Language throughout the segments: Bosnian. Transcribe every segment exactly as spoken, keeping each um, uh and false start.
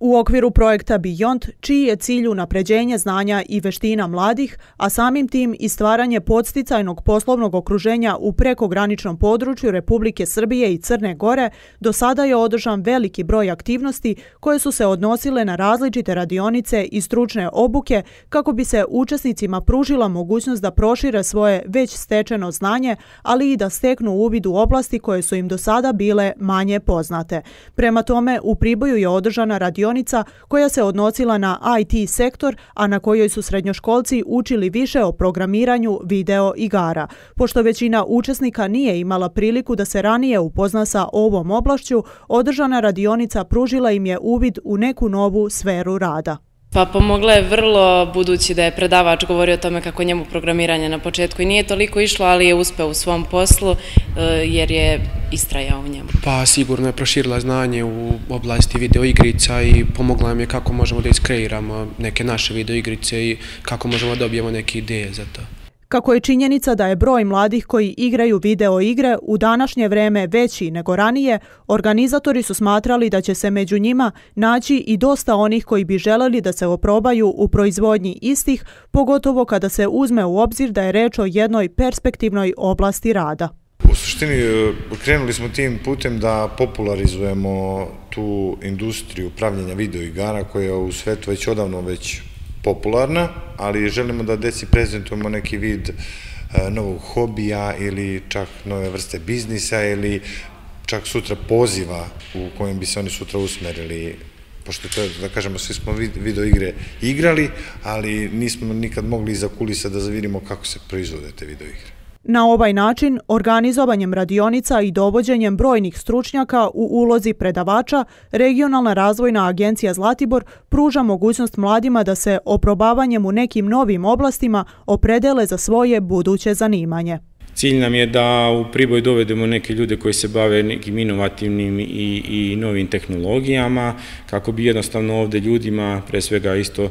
U okviru projekta Beyond, čiji je cilj unapređenje znanja i veština mladih, a samim tim i stvaranje podsticajnog poslovnog okruženja u prekograničnom području Republike Srbije i Crne Gore, do sada je održan veliki broj aktivnosti koje su se odnosile na različite radionice i stručne obuke kako bi se učesnicima pružila mogućnost da prošire svoje već stečeno znanje, ali i da steknu uvid u oblasti koje su im do sada bile manje poznate. Prema tome, u Priboju je održana radionica koja se odnosila na I T sektor, a na kojoj su srednjoškolci učili više o programiranju video igara. Pošto većina učesnika nije imala priliku da se ranije upozna sa ovom oblašću, održana radionica pružila im je uvid u neku novu sferu rada. Pa pomogla je vrlo, budući da je predavač govorio o tome kako njemu programiranje na početku i nije toliko išlo, ali je uspeo u svom poslu jer je istrajao u njemu. Pa sigurno je proširila znanje u oblasti videoigrica i pomogla nam je kako možemo da iskreiramo neke naše videoigrice i kako možemo da dobijemo neke ideje za to. Kako je činjenica da je broj mladih koji igraju video igre u današnje vreme veći nego ranije, organizatori su smatrali da će se među njima naći i dosta onih koji bi želeli da se oprobaju u proizvodnji istih, pogotovo kada se uzme u obzir da je reč o jednoj perspektivnoj oblasti rada. U suštini krenuli smo tim putem da popularizujemo tu industriju pravljenja videoigara koja je u svetu već odavno već popularna, ali želimo da deci prezentujemo neki vid novog hobija ili čak nove vrste biznisa ili čak sutra poziva u kojem bi se oni sutra usmerili, pošto to je, da kažemo, svi smo video igre igrali, ali nismo nikad mogli iza kulisa da zavidimo kako se proizvode te video igre. Na ovaj način, organizovanjem radionica i dovođenjem brojnih stručnjaka u ulozi predavača, Regionalna razvojna agencija Zlatibor pruža mogućnost mladima da se oprobavanjem u nekim novim oblastima opredele za svoje buduće zanimanje. Cilj nam je da u Priboj dovedemo neke ljude koji se bave nekim inovativnim i, i novim tehnologijama, kako bi jednostavno ovde ljudima, pre svega isto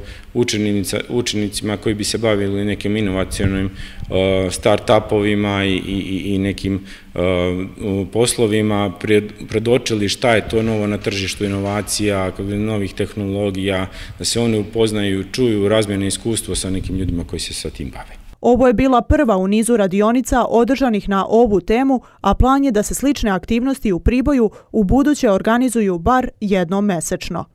učenicima koji bi se bavili nekim inovacionim uh, start-upovima i, i, i nekim uh, poslovima, pred, predočili šta je to novo na tržištu inovacija, novih tehnologija, da se oni upoznaju, čuju razmjene iskustvo sa nekim ljudima koji se sa tim bave. Ovo je bila prva u nizu radionica održanih na ovu temu, a plan je da se slične aktivnosti u Priboju u buduće organizuju bar jednom mesečno.